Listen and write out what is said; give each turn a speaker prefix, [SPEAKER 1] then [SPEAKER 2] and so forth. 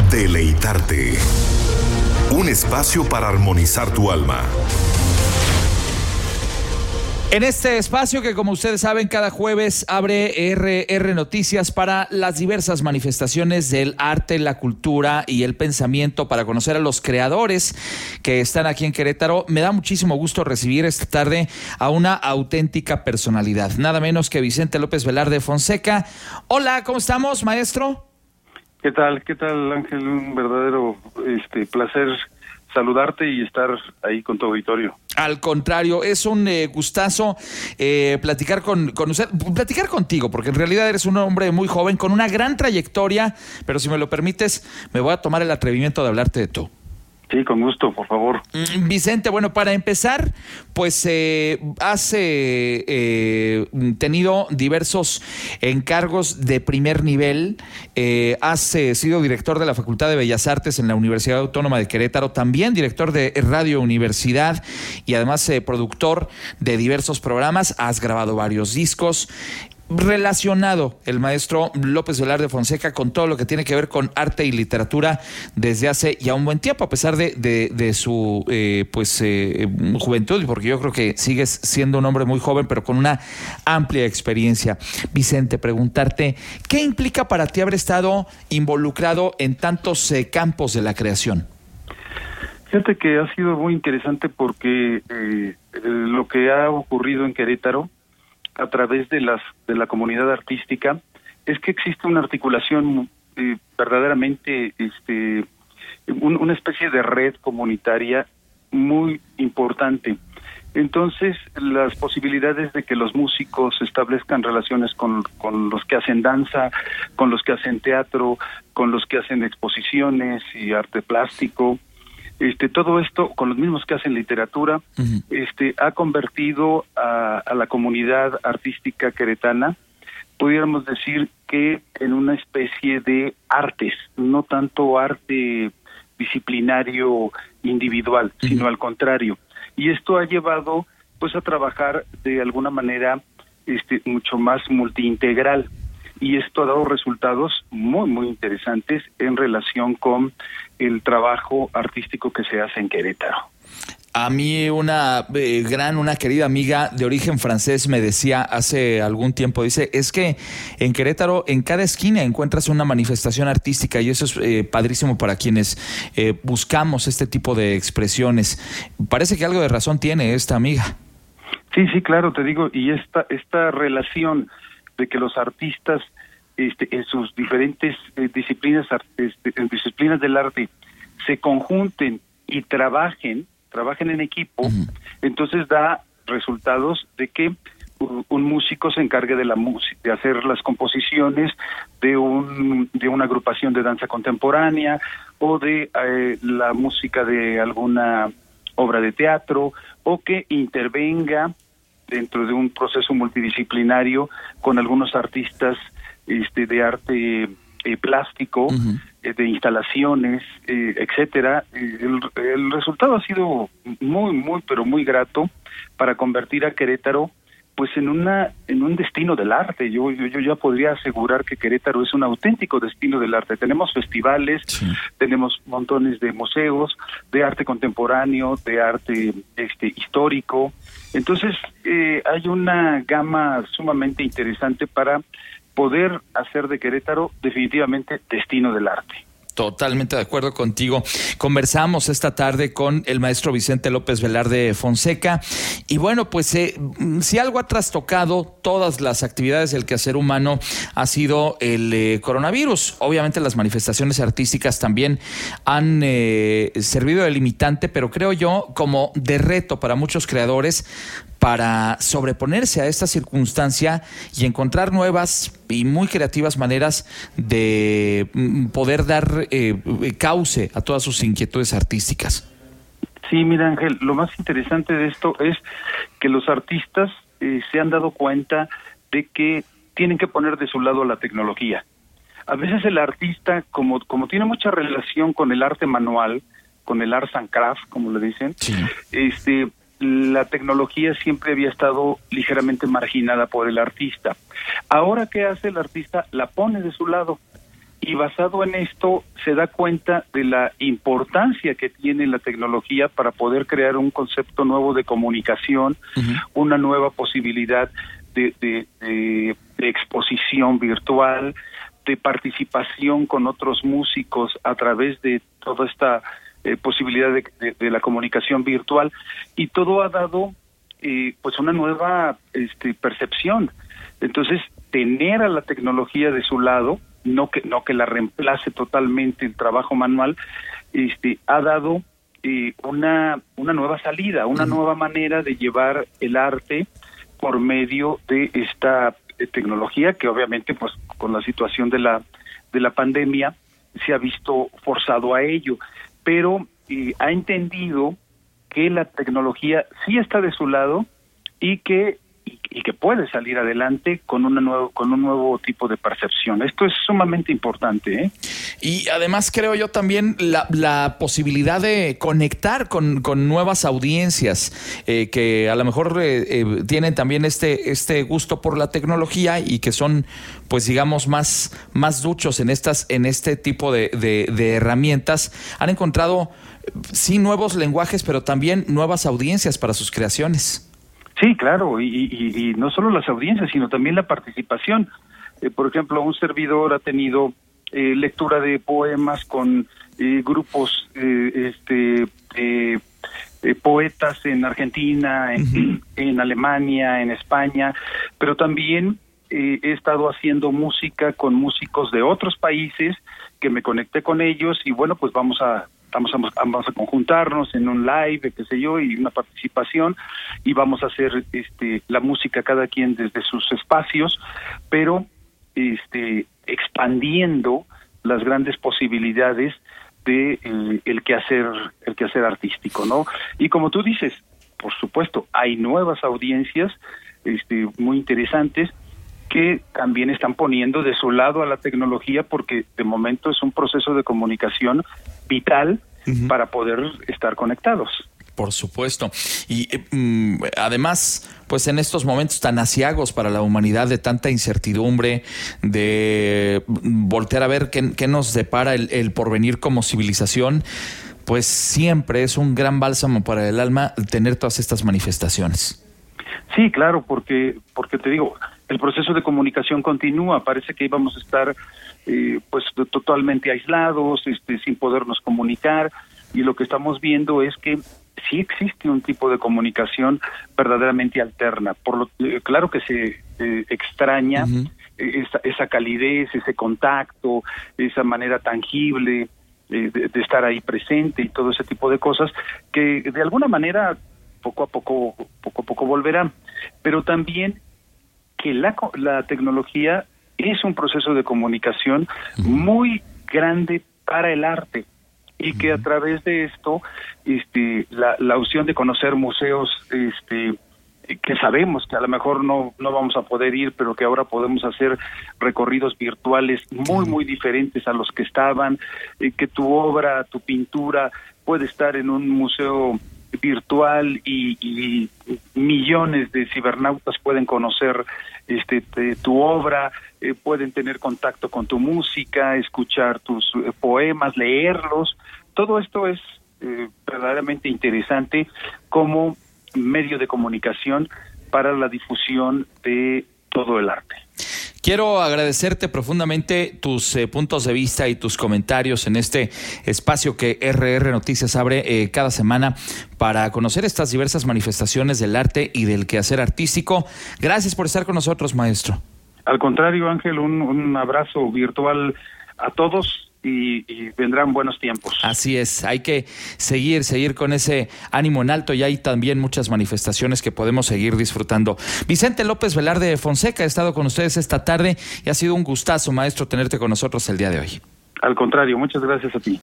[SPEAKER 1] Deleitarte. Un espacio para armonizar tu alma.
[SPEAKER 2] En este espacio que, como ustedes saben, cada jueves abre RR Noticias para las diversas manifestaciones del arte, la cultura y el pensamiento, para conocer a los creadores que están aquí en Querétaro. Me da muchísimo gusto recibir esta tarde a una auténtica personalidad, nada menos que Vicente López Velarde Fonseca. Hola, ¿cómo estamos, maestro?
[SPEAKER 3] ¿Qué tal, Ángel? Un verdadero placer saludarte y estar ahí con tu auditorio.
[SPEAKER 2] Al contrario, es un gustazo platicar con usted, platicar contigo, porque en realidad eres un hombre muy joven, con una gran trayectoria, pero si me lo permites, me voy a tomar el atrevimiento de hablarte de tú.
[SPEAKER 3] Sí, con gusto, por favor.
[SPEAKER 2] Vicente, bueno, para empezar, pues has tenido diversos encargos de primer nivel. Has sido director de la Facultad de Bellas Artes en la Universidad Autónoma de Querétaro, también director de Radio Universidad y además productor de diversos programas. Has grabado varios discos. Relacionado el maestro López Velarde Fonseca con todo lo que tiene que ver con arte y literatura desde hace ya un buen tiempo, a pesar de su juventud, porque yo creo que sigues siendo un hombre muy joven, pero con una amplia experiencia. Vicente, preguntarte, ¿qué implica para ti haber estado involucrado en tantos campos de la creación?
[SPEAKER 3] Fíjate que ha sido muy interesante porque lo que ha ocurrido en Querétaro a través de la comunidad artística es que existe una articulación verdaderamente una especie de red comunitaria muy importante. Entonces, las posibilidades de que los músicos establezcan relaciones con los que hacen danza, con los que hacen teatro, con los que hacen exposiciones y arte plástico, todo esto con los mismos que hacen literatura, ha convertido a la comunidad artística queretana, pudiéramos decir que en una especie de artes, no tanto arte disciplinario individual, sino al contrario. Y esto ha llevado pues a trabajar de alguna manera mucho más multiintegral. Y esto ha dado resultados muy, muy interesantes en relación con el trabajo artístico que se hace en Querétaro.
[SPEAKER 2] A mí una querida amiga de origen francés me decía hace algún tiempo, dice, es que en Querétaro en cada esquina encuentras una manifestación artística y eso es padrísimo para quienes buscamos este tipo de expresiones. Parece que algo de razón tiene esta amiga.
[SPEAKER 3] Sí, claro, te digo, y esta relación de que los artistas en sus diferentes disciplinas del arte se conjunten y trabajen en equipo, entonces da resultados de que un músico se encargue de de hacer las composiciones de una agrupación de danza contemporánea o de la música de alguna obra de teatro, o que intervenga dentro de un proceso multidisciplinario con algunos artistas de arte plástico, de instalaciones, etcétera. El resultado ha sido muy, pero muy grato para convertir a Querétaro pues en un destino del arte. Yo ya podría asegurar que Querétaro es un auténtico destino del arte. Tenemos festivales, tenemos montones de museos de arte contemporáneo, de arte histórico. Entonces hay una gama sumamente interesante para poder hacer de Querétaro definitivamente destino del arte.
[SPEAKER 2] Totalmente de acuerdo contigo. Conversamos esta tarde con el maestro Vicente López Velarde Fonseca y bueno, pues si algo ha trastocado todas las actividades del quehacer humano ha sido el coronavirus. Obviamente las manifestaciones artísticas también han servido de limitante, pero creo yo como de reto para muchos creadores para sobreponerse a esta circunstancia y encontrar nuevas y muy creativas maneras de poder dar cauce a todas sus inquietudes artísticas.
[SPEAKER 3] Sí, mira, Ángel, lo más interesante de esto es que los artistas se han dado cuenta de que tienen que poner de su lado la tecnología. A veces el artista, como tiene mucha relación con el arte manual, con el arts and crafts, como le dicen, la tecnología siempre había estado ligeramente marginada por el artista. Ahora, ¿qué hace el artista? La pone de su lado y basado en esto se da cuenta de la importancia que tiene la tecnología para poder crear un concepto nuevo de comunicación, una nueva posibilidad de exposición virtual, de participación con otros músicos a través de toda esta posibilidad de la comunicación virtual, y todo ha dado pues una nueva percepción. Entonces, tener a la tecnología de su lado, no que la reemplace totalmente el trabajo manual, ha dado una nueva salida, una nueva manera de llevar el arte por medio de esta tecnología, que obviamente pues con la situación de la pandemia se ha visto forzado a ello, pero ha entendido que la tecnología sí está de su lado y que puede salir adelante con un nuevo tipo de percepción. Esto es sumamente importante, ¿eh?
[SPEAKER 2] Y además creo yo también la posibilidad de conectar con nuevas audiencias que a lo mejor tienen también este gusto por la tecnología y que son, pues digamos, más duchos en este tipo de herramientas. Han encontrado sí nuevos lenguajes, pero también nuevas audiencias para sus creaciones.
[SPEAKER 3] Sí, claro, y no solo las audiencias, sino también la participación. Por ejemplo, un servidor ha tenido lectura de poemas con grupos poetas en Argentina, en Alemania, en España, pero también he estado haciendo música con músicos de otros países que me conecté con ellos y bueno, pues vamos a conjuntarnos en un live, qué sé yo, y una participación, y vamos a hacer la música cada quien desde sus espacios, pero expandiendo las grandes posibilidades de el quehacer artístico, ¿no? Y como tú dices, por supuesto, hay nuevas audiencias muy interesantes que también están poniendo de su lado a la tecnología, porque de momento es un proceso de comunicación vital para poder estar conectados.
[SPEAKER 2] Por supuesto. Y además, pues en estos momentos tan aciagos para la humanidad, de tanta incertidumbre, de voltear a ver qué nos depara el porvenir como civilización, pues siempre es un gran bálsamo para el alma tener todas estas manifestaciones.
[SPEAKER 3] Sí, claro, porque te digo, el proceso de comunicación continúa. Parece que íbamos a estar pues totalmente aislados, sin podernos comunicar, y lo que estamos viendo es que sí existe un tipo de comunicación verdaderamente alterna. Claro que se extraña esa calidez, ese contacto, esa manera tangible de estar ahí presente y todo ese tipo de cosas que de alguna manera poco a poco volverán, pero también que la tecnología es un proceso de comunicación muy grande para el arte, y que a través de esto la opción de conocer museos que sabemos que a lo mejor no vamos a poder ir, pero que ahora podemos hacer recorridos virtuales muy diferentes a los que estaban, que tu obra, tu pintura puede estar en un museo virtual y millones de cibernautas pueden conocer tu obra, pueden tener contacto con tu música, escuchar tus poemas, leerlos. Todo esto es verdaderamente interesante como medio de comunicación para la difusión de todo el arte.
[SPEAKER 2] Quiero agradecerte profundamente tus puntos de vista y tus comentarios en este espacio que RR Noticias abre cada semana para conocer estas diversas manifestaciones del arte y del quehacer artístico. Gracias por estar con nosotros, maestro.
[SPEAKER 3] Al contrario, Ángel, un abrazo virtual a todos. Y vendrán buenos tiempos.
[SPEAKER 2] Así es, hay que seguir con ese ánimo en alto, y hay también muchas manifestaciones que podemos seguir disfrutando. Vicente López Velarde Fonseca ha estado con ustedes esta tarde y ha sido un gustazo, maestro, tenerte con nosotros el día de hoy.
[SPEAKER 3] Al contrario, muchas gracias a ti.